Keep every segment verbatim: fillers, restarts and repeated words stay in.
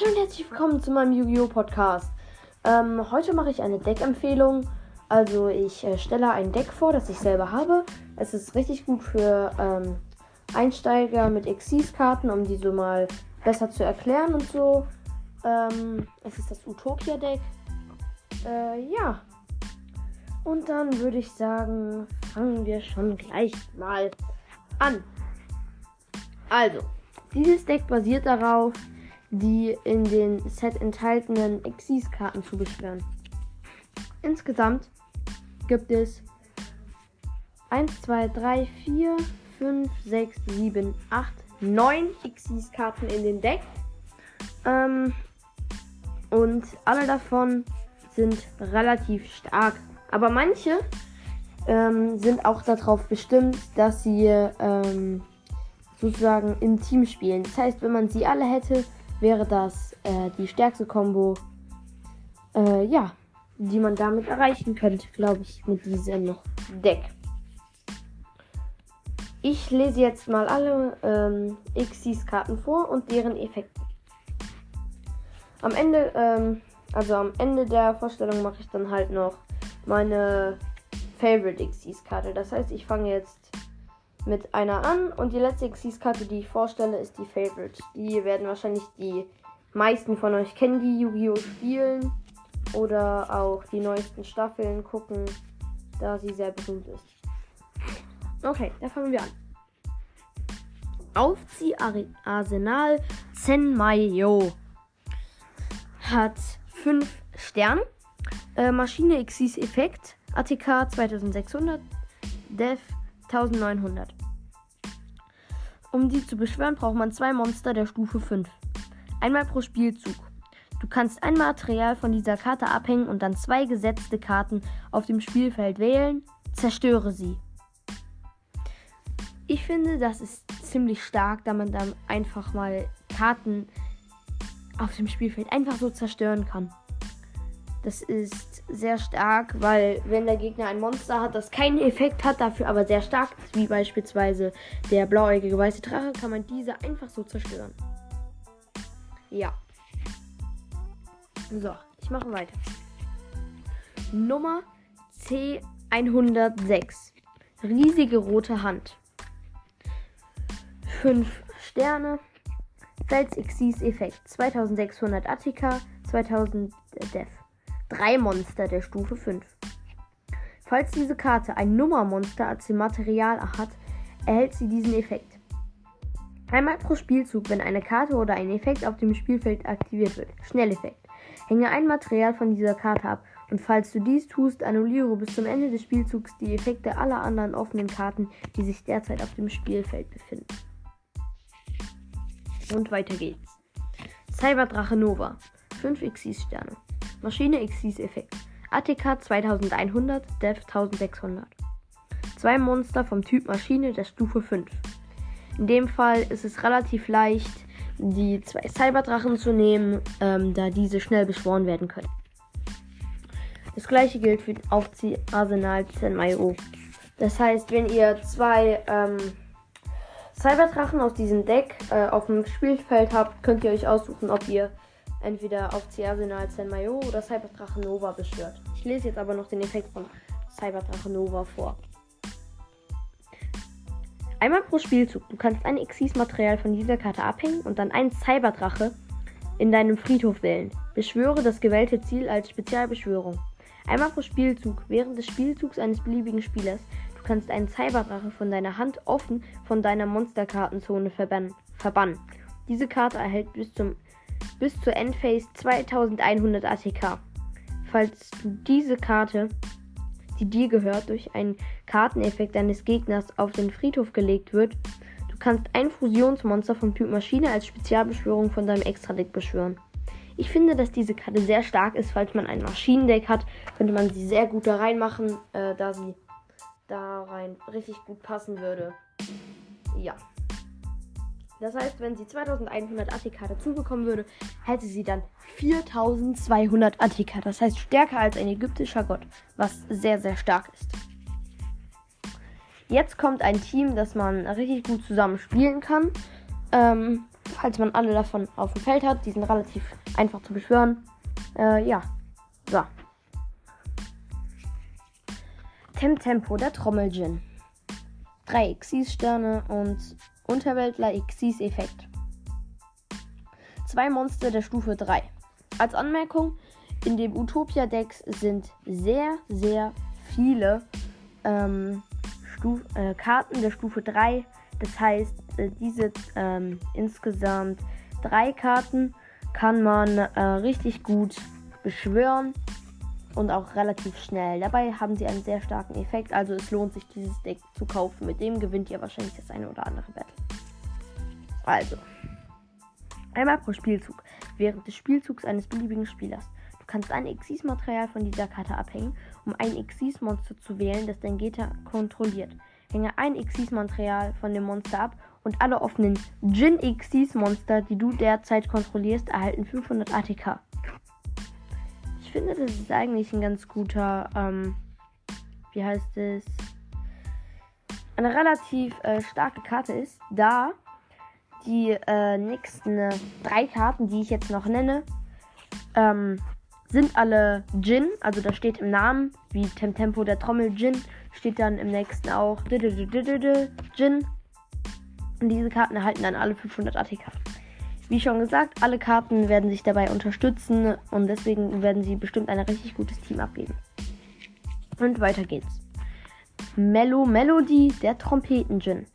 Hallo und herzlich willkommen zu meinem Yu-Gi-Oh! Podcast. Ähm, heute mache ich eine Deck-Empfehlung. Also ich äh, stelle ein Deck vor, das ich selber habe. Es ist richtig gut für ähm, Einsteiger mit Xyz-Karten, um die so mal besser zu erklären und so. Ähm, es ist das Utopia-Deck. Äh, ja. Und dann würde ich sagen, fangen wir schon gleich mal an. Also, dieses Deck basiert darauf, die in den Set enthaltenen Xyz-Karten zu beschwören. Insgesamt gibt es eins, zwei, drei, vier, fünf, sechs, sieben, acht, neun Xyz-Karten in dem Deck. Ähm, und alle davon sind relativ stark. Aber manche ähm, sind auch darauf bestimmt, dass sie ähm, sozusagen im Team spielen. Das heißt, wenn man sie alle hätte, wäre das äh, die stärkste Combo, äh, ja, die man damit erreichen könnte, glaube ich, mit diesem Deck. Ich lese jetzt mal alle ähm, Xyz-Karten vor und deren Effekte. Am Ende, ähm, also am Ende der Vorstellung mache ich dann halt noch meine Favorite Xyz-Karte. Das heißt, ich fange jetzt mit einer an und die letzte Xyz-Karte, die ich vorstelle, ist die Favorite. Die werden wahrscheinlich die meisten von euch kennen, die Yu-Gi-Oh! Spielen oder auch die neuesten Staffeln gucken, da sie sehr berühmt ist. Okay, da fangen wir an. Aufzieh-Arsenal Zenmayo hat fünf Sterne, äh, Maschine Xyz Effekt, A T K zweitausendsechshundert, Dev neunzehnhundert. Um die zu beschwören, braucht man zwei Monster der Stufe fünf. Einmal pro Spielzug. Du kannst ein Material von dieser Karte abhängen und dann zwei gesetzte Karten auf dem Spielfeld wählen. Zerstöre sie. Ich finde, das ist ziemlich stark, da man dann einfach mal Karten auf dem Spielfeld einfach so zerstören kann. Das ist sehr stark, weil wenn der Gegner ein Monster hat, das keinen Effekt hat, dafür aber sehr stark ist, wie beispielsweise der blauäugige weiße Drache, kann man diese einfach so zerstören. Ja. So, ich mache weiter. Nummer C hundertsechs. Riesige rote Hand. fünf Sterne. Fels Xyz Effekt. zweitausendsechshundert A T K, zweitausend Dev. Drei Monster der Stufe fünf. Falls diese Karte ein Nummermonster als Material hat, erhält sie diesen Effekt. Einmal pro Spielzug, wenn eine Karte oder ein Effekt auf dem Spielfeld aktiviert wird. Schnelleffekt. Hänge ein Material von dieser Karte ab und falls du dies tust, annulliere bis zum Ende des Spielzugs die Effekte aller anderen offenen Karten, die sich derzeit auf dem Spielfeld befinden. Und weiter geht's. Cyberdrache Nova. fünf Xyz Sterne. Maschine Xyz Effekt. A T K zweitausendeinhundert, Dev eintausendsechshundert. Zwei Monster vom Typ Maschine der Stufe fünf. In dem Fall ist es relativ leicht, die zwei Cyberdrachen zu nehmen, ähm, da diese schnell beschworen werden können. Das gleiche gilt für Aufzieh-Arsenal Zenmayo. Das heißt, wenn ihr zwei ähm, Cyberdrachen aus diesem Deck äh, auf dem Spielfeld habt, könnt ihr euch aussuchen, ob ihr entweder Aufzieh-Arsenal Zenmayo oder Cyberdrache Nova beschwört. Ich lese jetzt aber noch den Effekt von Cyberdrache Nova vor. Einmal pro Spielzug. Du kannst ein Xyz-Material von dieser Karte abhängen und dann einen Cyberdrache in deinem Friedhof wählen. Beschwöre das gewählte Ziel als Spezialbeschwörung. Einmal pro Spielzug. Während des Spielzugs eines beliebigen Spielers. Du kannst einen Cyberdrache von deiner Hand offen von deiner Monsterkartenzone verbannen. verbannen. Diese Karte erhält bis zum bis zur Endphase zweitausendeinhundert A T K. Falls du diese Karte, die dir gehört, durch einen Karteneffekt deines Gegners auf den Friedhof gelegt wird, du kannst ein Fusionsmonster vom Typ Maschine als Spezialbeschwörung von deinem Extra-Deck beschwören. Ich finde, dass diese Karte sehr stark ist. Falls man ein Maschinendeck hat, könnte man sie sehr gut da reinmachen, äh, da sie da rein richtig gut passen würde. Ja. Das heißt, wenn sie zweitausendeinhundert A T K dazu bekommen würde, hätte sie dann viertausendzweihundert A T K. Das heißt, stärker als ein ägyptischer Gott, was sehr, sehr stark ist. Jetzt kommt ein Team, das man richtig gut zusammen spielen kann. Ähm, falls man alle davon auf dem Feld hat. Die sind relativ einfach zu beschwören. Äh, ja. So. Temtempo, der Trommeldjinn. Drei Xyz-Sterne und Unterweltler Xyz-Effekt. Zwei Monster der Stufe drei. Als Anmerkung, in dem Utopia-Deck sind sehr, sehr viele ähm, Stuf- äh, Karten der Stufe drei. Das heißt, äh, diese ähm, insgesamt drei Karten kann man äh, richtig gut beschwören und auch relativ schnell. Dabei haben sie einen sehr starken Effekt, also es lohnt sich, dieses Deck zu kaufen. Mit dem gewinnt ihr wahrscheinlich das eine oder andere Battle. Also, einmal pro Spielzug. Während des Spielzugs eines beliebigen Spielers. Du kannst ein Xyz-Material von dieser Karte abhängen, um ein Xyz-Monster zu wählen, das dein Gegner kontrolliert. Hänge ein Xyz-Material von dem Monster ab und alle offenen Djinn-Xyz-Monster, die du derzeit kontrollierst, erhalten fünfhundert A T K. Ich finde, das ist eigentlich ein ganz guter, ähm, wie heißt es, eine relativ äh, starke Karte ist, da die äh, nächsten äh, drei Karten, die ich jetzt noch nenne, ähm, sind alle Djinn, also da steht im Namen, wie Temtempo der Trommeldjinn, steht dann im nächsten auch Djinn. Und diese Karten erhalten dann alle fünfhundert A T K. Wie schon gesagt, alle Karten werden sich dabei unterstützen und deswegen werden sie bestimmt ein richtig gutes Team abgeben. Und weiter geht's. Mellow Melody, der Trompetendjinn.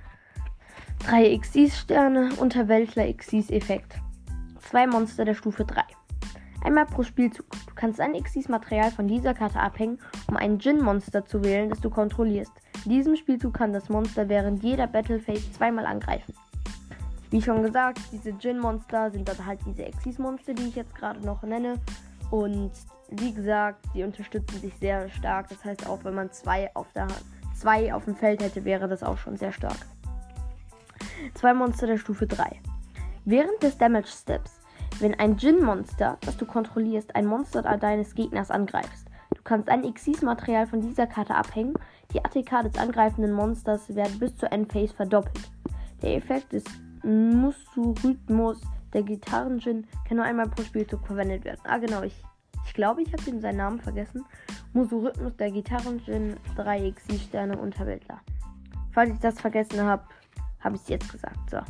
Drei Xyz-Sterne, Unterweltler Xyz-Effekt. Zwei Monster der Stufe drei. Einmal pro Spielzug. Du kannst ein Xyz-Material von dieser Karte abhängen, um ein Djinn-Monster zu wählen, das du kontrollierst. In diesem Spielzug kann das Monster während jeder Battle Phase zweimal angreifen. Wie schon gesagt, diese Djinn-Monster sind dann halt diese Xyz-Monster, die ich jetzt gerade noch nenne. Und wie gesagt, die unterstützen sich sehr stark. Das heißt, auch wenn man zwei auf, der, zwei auf dem Feld hätte, wäre das auch schon sehr stark. Zwei Monster der Stufe drei. Während des Damage Steps, wenn ein Djinn-Monster, das du kontrollierst, ein Monster deines Gegners angreifst, du kannst ein Xyz-Material von dieser Karte abhängen. Die A T K des angreifenden Monsters werden bis zur Endphase verdoppelt. Der Effekt ist Musurhythmus, der Gitarren-Djinn, kann nur einmal pro Spielzug verwendet werden. Ah genau, ich, ich glaube, ich habe ihm seinen Namen vergessen. Musurhythmus, der Gitarren-Djinn, drei Xyz-Sterne, Unterweltler. Falls ich das vergessen habe, habe ich es jetzt gesagt. So.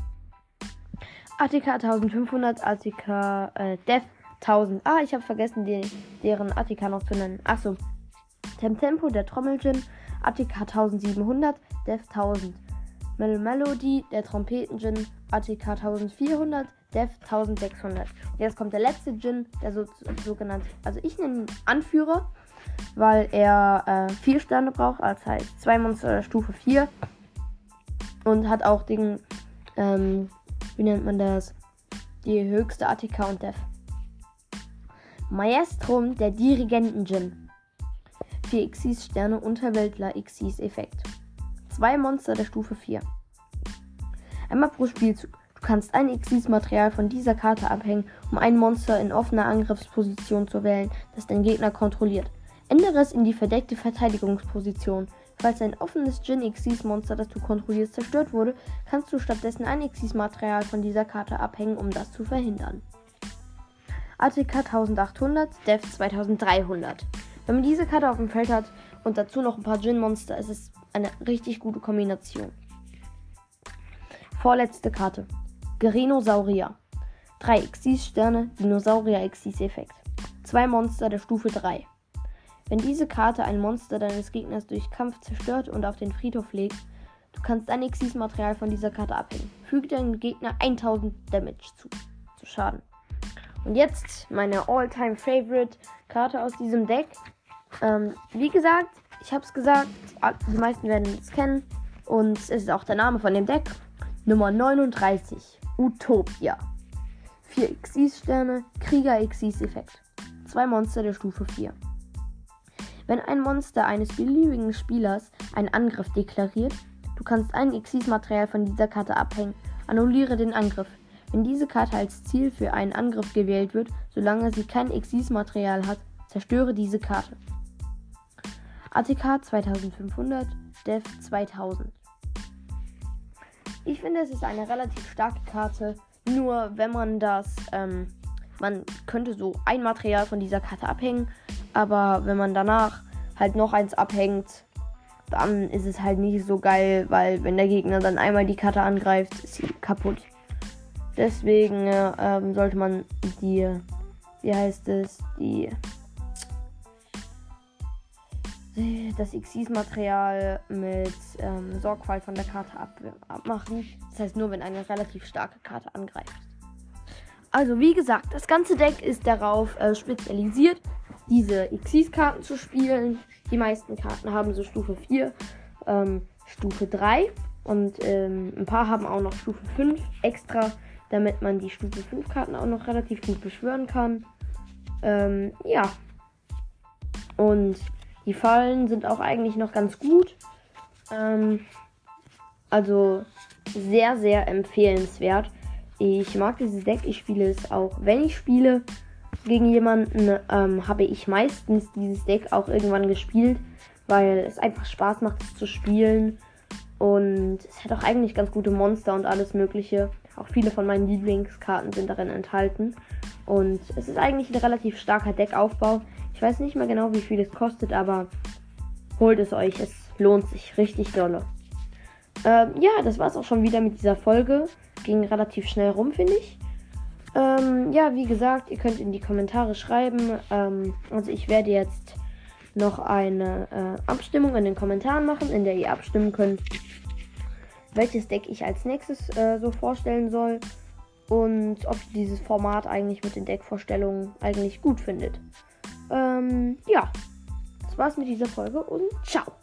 A T K eintausendfünfhundert, A T K, äh, Death tausend. Ah, ich habe vergessen, die, deren A T K noch zu nennen. Achso. Temtempo, der Trommeldjinn, A T K eintausendsiebenhundert, Death tausend. Mellow Melody, der Trompetendjinn, A T K eintausendvierhundert, Death eintausendsechshundert. Und jetzt kommt der letzte Djinn, der so, sogenannte, also ich nenne ihn Anführer, weil er äh, vier Sterne braucht, als heißt zwei Monster der Stufe vier. Und hat auch den, ähm, wie nennt man das? Die höchste A T K und Def. Maestrum, der Dirigenten-Djinn. vier Xyz-Sterne, Unterweltler Xyz-Effekt. Zwei Monster der Stufe vier. Einmal pro Spielzug. Du kannst ein Xyz-Material von dieser Karte abhängen, um ein Monster in offener Angriffsposition zu wählen, das dein Gegner kontrolliert. Ändere es in die verdeckte Verteidigungsposition. Falls ein offenes Djinn-Xyz-Monster, das du kontrollierst, zerstört wurde, kannst du stattdessen ein Xyz-Material von dieser Karte abhängen, um das zu verhindern. A T K eintausendachthundert, Def zweitausenddreihundert. Wenn man diese Karte auf dem Feld hat und dazu noch ein paar Djinn-Monster, ist es eine richtig gute Kombination. Vorletzte Karte. Gerenosaurier. Drei Xyz-Sterne, Dinosaurier-Xyz-Effekt. Zwei Monster der Stufe drei. Wenn diese Karte ein Monster deines Gegners durch Kampf zerstört und auf den Friedhof legt, du kannst ein Xyz-Material von dieser Karte abhängen. Füge deinem Gegner eintausend Damage zu, zu Schaden. Und jetzt meine All-Time-Favorite-Karte aus diesem Deck. Ähm, wie gesagt, ich habe es gesagt, die meisten werden es kennen. Und es ist auch der Name von dem Deck. Nummer neununddreißig. Utopia. vier Xyz-Sterne, Krieger-Xyz-Effekt. Zwei Monster der Stufe vier. Wenn ein Monster eines beliebigen Spielers einen Angriff deklariert, du kannst ein Xyz-Material von dieser Karte abhängen. Annulliere den Angriff. Wenn diese Karte als Ziel für einen Angriff gewählt wird, solange sie kein Xyz-Material hat, zerstöre diese Karte. A T K zweitausendfünfhundert, Def zweitausend. Ich finde, es ist eine relativ starke Karte, Nur wenn man das, ähm, man könnte so ein Material von dieser Karte abhängen, aber wenn man danach halt noch eins abhängt, dann ist es halt nicht so geil, weil wenn der Gegner dann einmal die Karte angreift, ist sie kaputt. Deswegen äh, ähm, sollte man die, wie heißt es, die, das Xyz-Material mit ähm, Sorgfalt von der Karte ab, abmachen. Das heißt nur, wenn eine relativ starke Karte angreift. Also wie gesagt, das ganze Deck ist darauf äh, spezialisiert, diese Xyz-Karten zu spielen. Die meisten Karten haben so Stufe vier, ähm, Stufe drei und ähm, ein paar haben auch noch Stufe fünf extra, damit man die Stufe fünf Karten auch noch relativ gut beschwören kann. Ähm, ja. Und die Fallen sind auch eigentlich noch ganz gut. Ähm, also sehr, sehr empfehlenswert. Ich mag dieses Deck. Ich spiele es auch, wenn ich spiele gegen jemanden, ähm, habe ich meistens dieses Deck auch irgendwann gespielt, weil es einfach Spaß macht, es zu spielen. Und es hat auch eigentlich ganz gute Monster und alles Mögliche. Auch viele von meinen Lieblingskarten sind darin enthalten. Und es ist eigentlich ein relativ starker Deckaufbau. Ich weiß nicht mehr genau, wie viel es kostet, aber holt es euch. Es lohnt sich richtig dolle. Ähm, ja, das war es auch schon wieder mit dieser Folge. Ging relativ schnell rum, finde ich. Ähm, ja, wie gesagt, ihr könnt in die Kommentare schreiben. Ähm, also ich werde jetzt noch eine äh, Abstimmung in den Kommentaren machen, in der ihr abstimmen könnt, welches Deck ich als nächstes äh, so vorstellen soll und ob ihr dieses Format eigentlich mit den Deckvorstellungen eigentlich gut findet. Ähm, ja, das war's mit dieser Folge und ciao!